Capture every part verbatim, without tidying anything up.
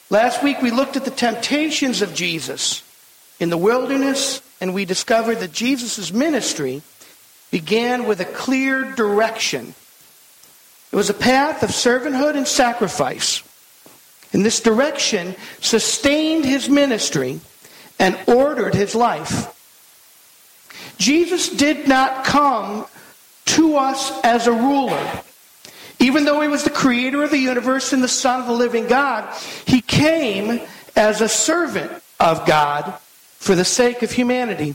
Last week we looked at the temptations of Jesus in the wilderness, and we discovered that Jesus' ministry began with a clear direction. It was a path of servanthood and sacrifice. And this direction sustained his ministry and ordered his life. Jesus did not come to us as a ruler. Even though he was the creator of the universe and the Son of the living God, he came as a servant of God for the sake of humanity.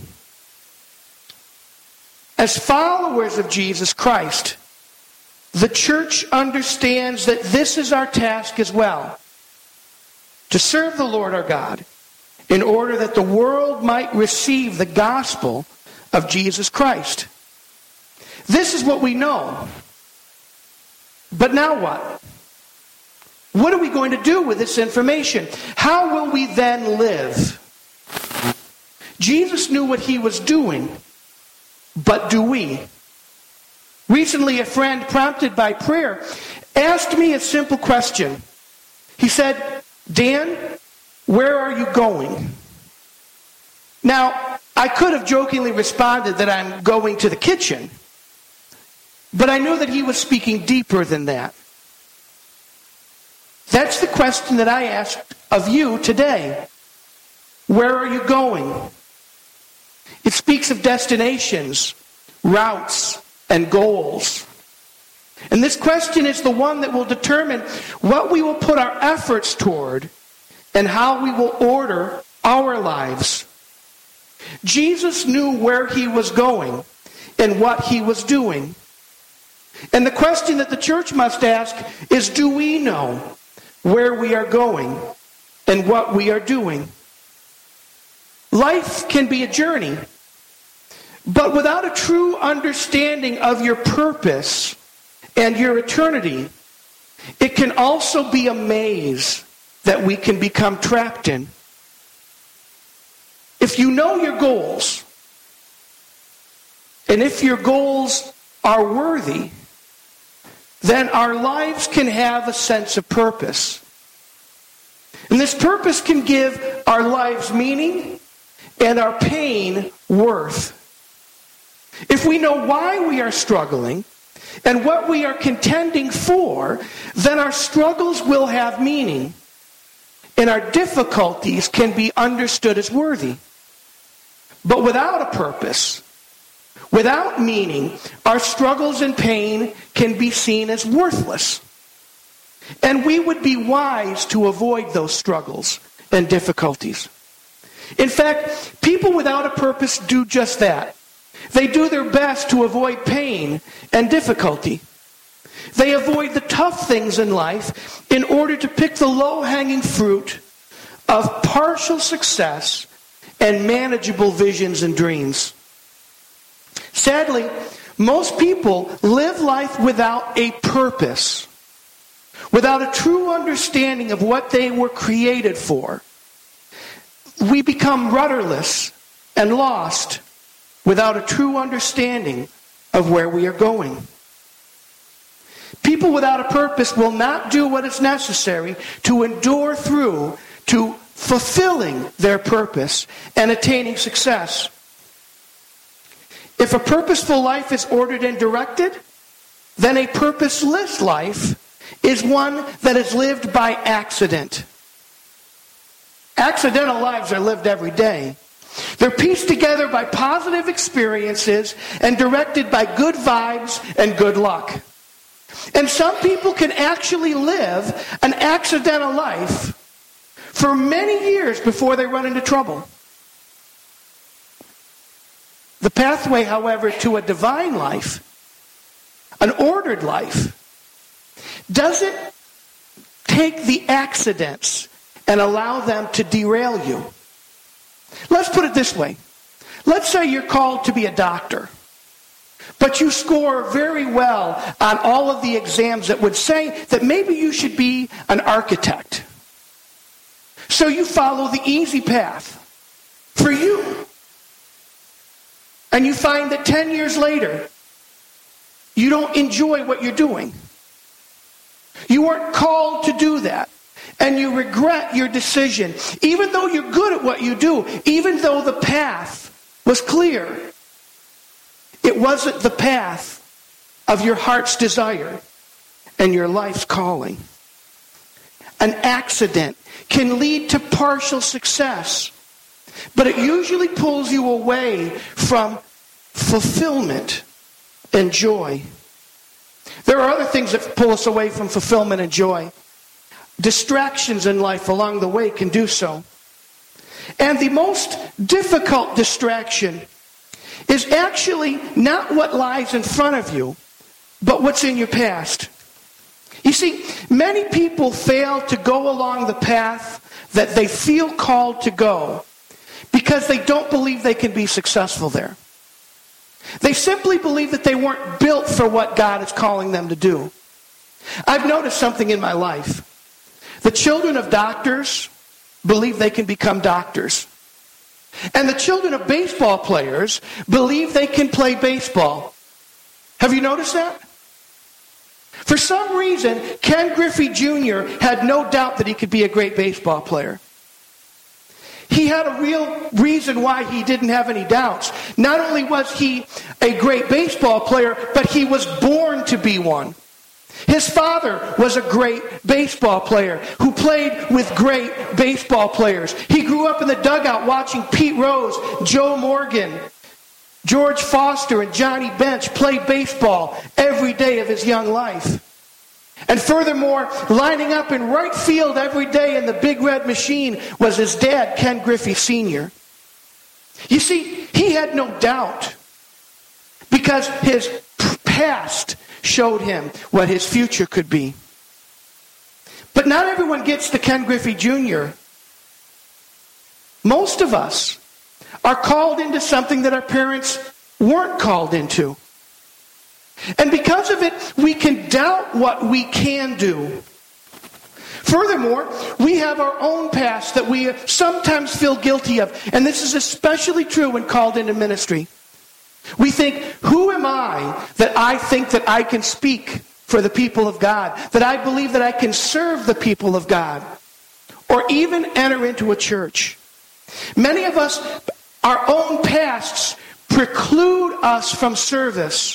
As followers of Jesus Christ, the church understands that this is our task as well. To serve the Lord our God in order that the world might receive the gospel of Jesus Christ. This is what we know. But now what? What are we going to do with this information? How will we then live? Jesus knew what he was doing, but do we? Recently, a friend, prompted by prayer, asked me a simple question. He said, "Dan, where are you going?" Now, I could have jokingly responded that I'm going to the kitchen, but I knew that he was speaking deeper than that. That's the question that I asked of you today. Where are you going? It speaks of destinations, routes, and goals. And this question is the one that will determine what we will put our efforts toward and how we will order our lives. Jesus knew where he was going and what he was doing. And the question that the church must ask is, do we know where we are going and what we are doing? Life can be a journey, but without a true understanding of your purpose and your eternity, it can also be a maze that we can become trapped in. If you know your goals, and if your goals are worthy, then our lives can have a sense of purpose. And this purpose can give our lives meaning and our pain worth. If we know why we are struggling and what we are contending for, then our struggles will have meaning, and our difficulties can be understood as worthy. But without a purpose, without meaning, our struggles and pain can be seen as worthless. And we would be wise to avoid those struggles and difficulties. In fact, people without a purpose do just that. They do their best to avoid pain and difficulty. They avoid the tough things in life in order to pick the low-hanging fruit of partial success and manageable visions and dreams. Sadly, most people live life without a purpose, without a true understanding of what they were created for. We become rudderless and lost without a true understanding of where we are going. People without a purpose will not do what is necessary to endure through to fulfilling their purpose and attaining success. If a purposeful life is ordered and directed, then a purposeless life is one that is lived by accident. Accidental lives are lived every day. They're pieced together by positive experiences and directed by good vibes and good luck. And some people can actually live an accidental life for many years before they run into trouble. The pathway, however, to a divine life, an ordered life, doesn't take the accidents and allow them to derail you. Let's put it this way. Let's say you're called to be a doctor, but you score very well on all of the exams that would say that maybe you should be an architect. So you follow the easy path for you. And you find that ten years later, you don't enjoy what you're doing. You weren't called to do that. and you regret your decision, even though you're good at what you do, even though the path was clear, it wasn't the path of your heart's desire and your life's calling. An accident can lead to partial success, but it usually pulls you away from fulfillment and joy. There are other things that pull us away from fulfillment and joy. Distractions in life along the way can do so. And the most difficult distraction is actually not what lies in front of you, but what's in your past. You see, many people fail to go along the path that they feel called to go because they don't believe they can be successful there. They simply believe that they weren't built for what God is calling them to do. I've noticed something in my life. The children of doctors believe they can become doctors. And the children of baseball players believe they can play baseball. Have you noticed that? For some reason, Ken Griffey Junior had no doubt that he could be a great baseball player. He had a real reason why he didn't have any doubts. Not only was he a great baseball player, but he was born to be one. His father was a great baseball player who played with great baseball players. He grew up in the dugout watching Pete Rose, Joe Morgan, George Foster, and Johnny Bench play baseball every day of his young life. And furthermore, lining up in right field every day in the Big Red Machine was his dad, Ken Griffey Senior You see, he had no doubt because his past showed him what his future could be. But not everyone gets to Ken Griffey Junior Most of us are called into something that our parents weren't called into. And because of it, we can doubt what we can do. Furthermore, we have our own past that we sometimes feel guilty of. And this is especially true when called into ministry. We think, who am I that I think that I can speak for the people of God? That I believe that I can serve the people of God? Or even enter into a church? Many of us, our own pasts preclude us from service.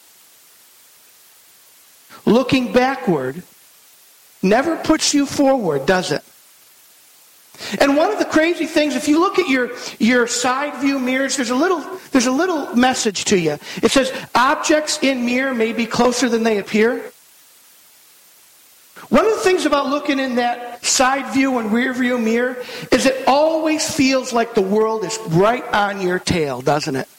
Looking backward never puts you forward, does it? And one of the crazy things, if you look at your, your side view mirrors, there's a little there's a little message to you. It says, objects in mirror may be closer than they appear. One of the things about looking in that side view and rear view mirror is it always feels like the world is right on your tail, doesn't it?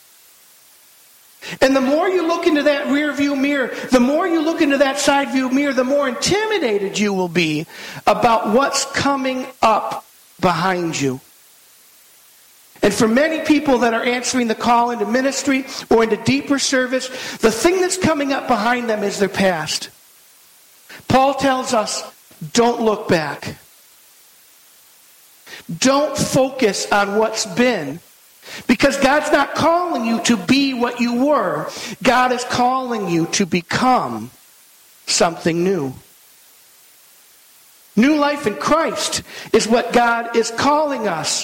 And the more you look into that rear view mirror, the more you look into that side view mirror, the more intimidated you will be about what's coming up behind you. And for many people that are answering the call into ministry or into deeper service, the thing that's coming up behind them is their past. Paul tells us, don't look back. Don't focus on what's been. Because God's not calling you to be what you were. God is calling you to become something new. New life in Christ is what God is calling us.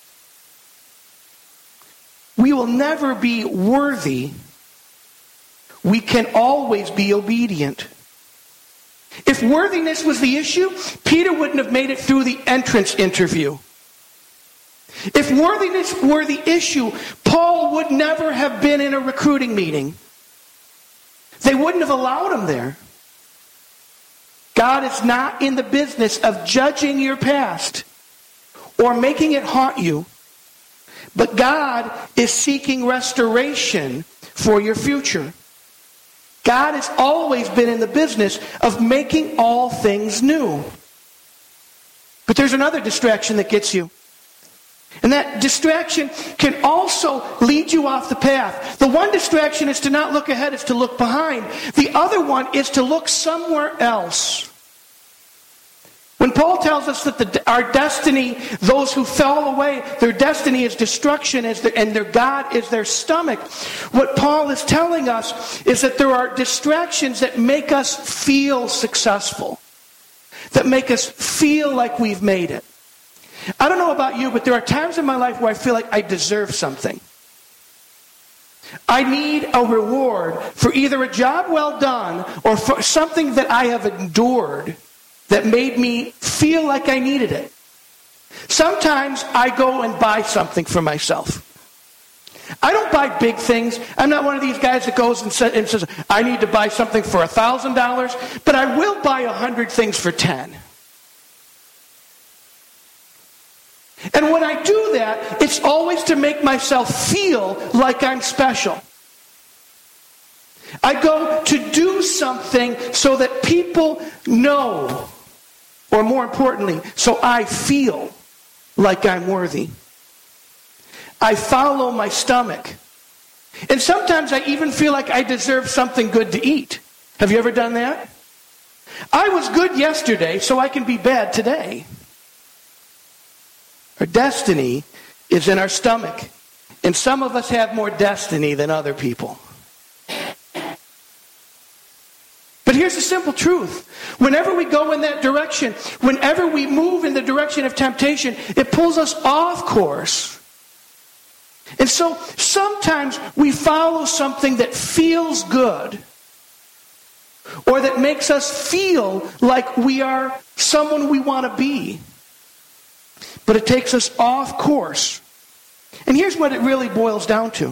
We will never be worthy. We can always be obedient. If worthiness was the issue, Peter wouldn't have made it through the entrance interview. If worthiness were the issue, Paul would never have been in a recruiting meeting. They wouldn't have allowed him there. God is not in the business of judging your past or making it haunt you. But God is seeking restoration for your future. God has always been in the business of making all things new. But there's another distraction that gets you. And that distraction can also lead you off the path. The one distraction is to not look ahead, it's to look behind. The other one is to look somewhere else. When Paul tells us that the, our destiny, those who fell away, their destiny is destruction is their, and their God is their stomach, what Paul is telling us is that there are distractions that make us feel successful. that make us feel like we've made it. I don't know about you, but there are times in my life where I feel like I deserve something. I need a reward for either a job well done or for something that I have endured that made me feel like I needed it. Sometimes I go and buy something for myself. I don't buy big things. I'm not one of these guys that goes and says, I need to buy something for one thousand dollars, but I will buy one hundred things for ten dollars. And when I do that, it's always to make myself feel like I'm special. I go to do something so that people know, or more importantly, so I feel like I'm worthy. I follow my stomach. And sometimes I even feel like I deserve something good to eat. Have you ever done that? I was good yesterday, so I can be bad today. Our destiny is in our stomach. And some of us have more destiny than other people. But here's the simple truth. Whenever we go in that direction, whenever we move in the direction of temptation, it pulls us off course. And so sometimes we follow something that feels good, or that makes us feel like we are someone we want to be. But it takes us off course. And here's what it really boils down to.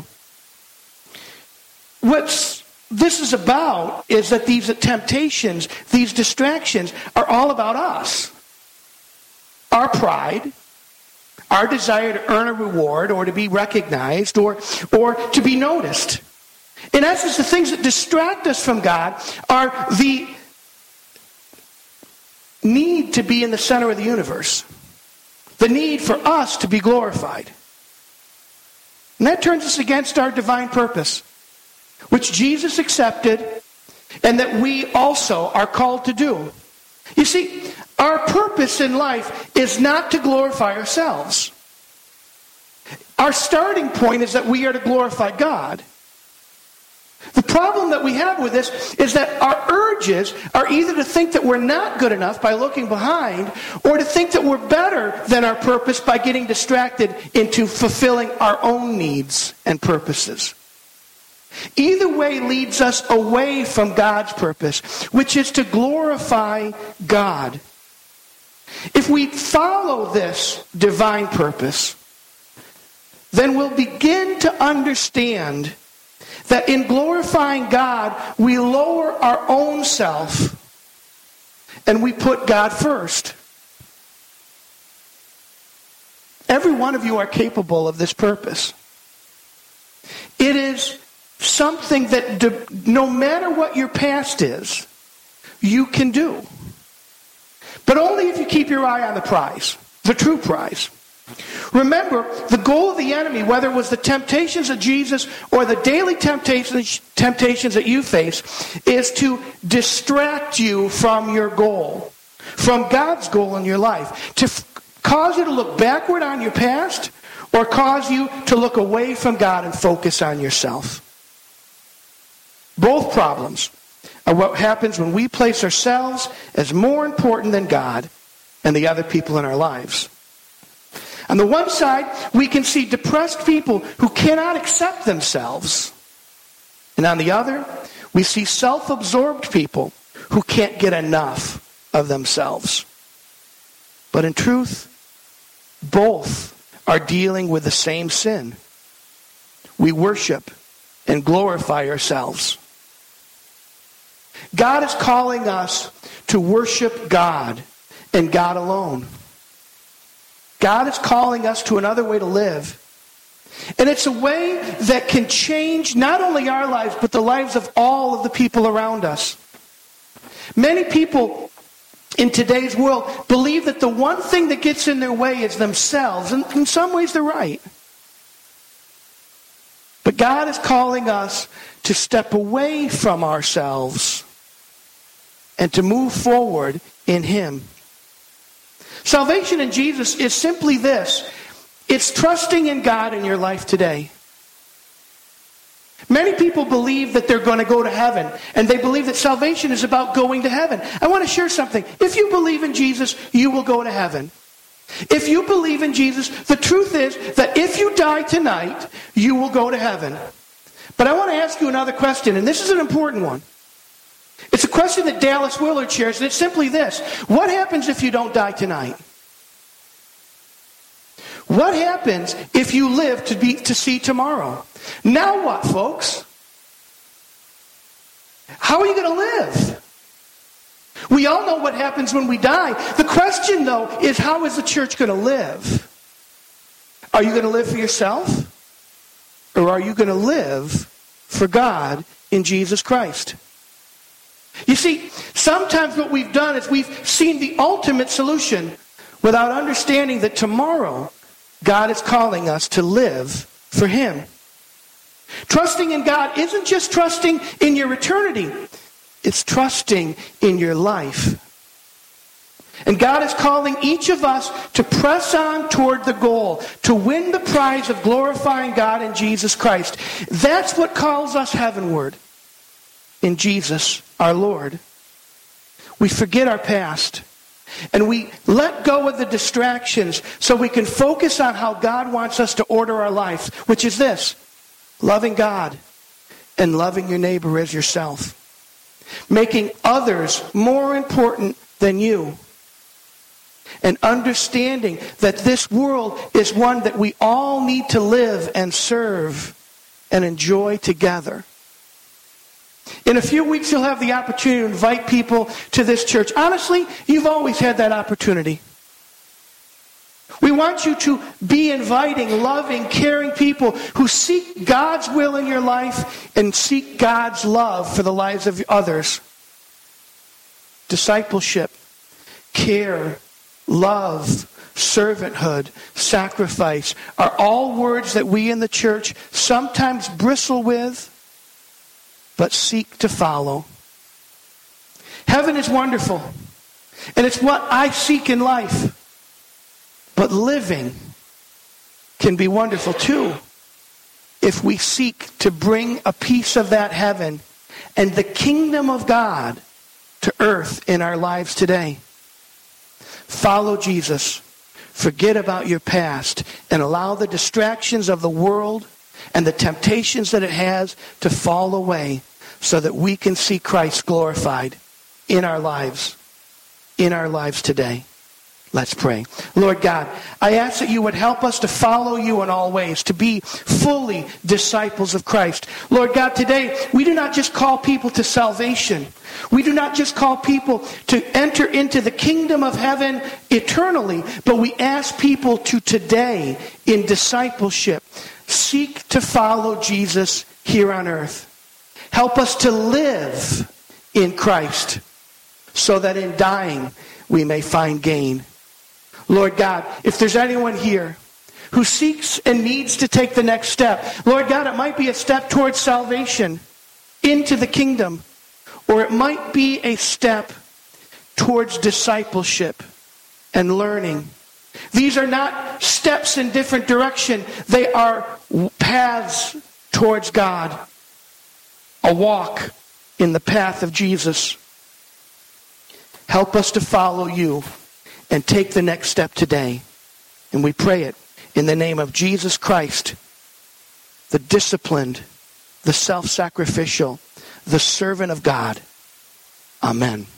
What this is about is that these temptations, these distractions, are all about us. Our pride, our desire to earn a reward or to be recognized or, or to be noticed. In essence, the things that distract us from God are the need to be in the center of the universe. The need for us to be glorified. And that turns us against our divine purpose, which Jesus accepted and that we also are called to do. You see, our purpose in life is not to glorify ourselves. Our starting point is that we are to glorify God. The problem that we have with this is that our urges are either to think that we're not good enough by looking behind, or to think that we're better than our purpose by getting distracted into fulfilling our own needs and purposes. Either way leads us away from God's purpose, which is to glorify God. If we follow this divine purpose, then we'll begin to understand that in glorifying God, we lower our own self and we put God first. Every one of you are capable of this purpose. It is something that no matter what your past is, you can do. But only if you keep your eye on the prize, the true prize. Remember, the goal of the enemy, whether it was the temptations of Jesus or the daily temptations, temptations that you face, is to distract you from your goal, from God's goal in your life, to f- cause you to look backward on your past or cause you to look away from God and focus on yourself. Both problems are what happens when we place ourselves as more important than God and the other people in our lives. On the one side, we can see depressed people who cannot accept themselves. And on the other, we see self-absorbed people who can't get enough of themselves. But in truth, both are dealing with the same sin. We worship and glorify ourselves. God is calling us to worship God and God alone. God is calling us to another way to live. And it's a way that can change not only our lives, but the lives of all of the people around us. Many people in today's world believe that the one thing that gets in their way is themselves. And in some ways they're right. But God is calling us to step away from ourselves and to move forward in Him. Salvation in Jesus is simply this. It's trusting in God in your life today. Many people believe that they're going to go to heaven, and they believe that salvation is about going to heaven. I want to share something. If you believe in Jesus, you will go to heaven. If you believe in Jesus, the truth is that if you die tonight, you will go to heaven. But I want to ask you another question, and this is an important one. It's a question that Dallas Willard shares, and it's simply this. What happens if you don't die tonight? What happens if you live to be to see tomorrow? Now what, folks? How are you going to live? We all know what happens when we die. The question, though, is how is the church going to live? Are you going to live for yourself? Or are you going to live for God in Jesus Christ? You see, sometimes what we've done is we've seen the ultimate solution without understanding that tomorrow God is calling us to live for Him. Trusting in God isn't just trusting in your eternity. It's trusting in your life. And God is calling each of us to press on toward the goal, to win the prize of glorifying God in Jesus Christ. That's what calls us heavenward in Jesus our Lord. We forget our past. And we let go of the distractions so we can focus on how God wants us to order our life, which is this: loving God and loving your neighbor as yourself. Making others more important than you. And understanding that this world is one that we all need to live and serve and enjoy together. In a few weeks, you'll have the opportunity to invite people to this church. Honestly, you've always had that opportunity. We want you to be inviting, loving, caring people who seek God's will in your life and seek God's love for the lives of others. Discipleship, care, love, servanthood, sacrifice are all words that we in the church sometimes bristle with, but seek to follow. Heaven is wonderful, and it's what I seek in life. But living can be wonderful too if we seek to bring a piece of that heaven and the kingdom of God to earth in our lives today. Follow Jesus. Forget about your past and allow the distractions of the world and the temptations that it has to fall away so that we can see Christ glorified in our lives, in our lives today. Let's pray. Lord God, I ask that you would help us to follow you in all ways, to be fully disciples of Christ. Lord God, today we do not just call people to salvation. We do not just call people to enter into the kingdom of heaven eternally, but we ask people to today, in discipleship, seek to follow Jesus here on earth. Help us to live in Christ so that in dying we may find gain. Lord God, if there's anyone here who seeks and needs to take the next step, Lord God, it might be a step towards salvation into the kingdom, or it might be a step towards discipleship and learning. These are not steps in different direction. They are paths towards God. A walk in the path of Jesus. Help us to follow you and take the next step today. And we pray it in the name of Jesus Christ, the disciplined, the self-sacrificial, the servant of God. Amen.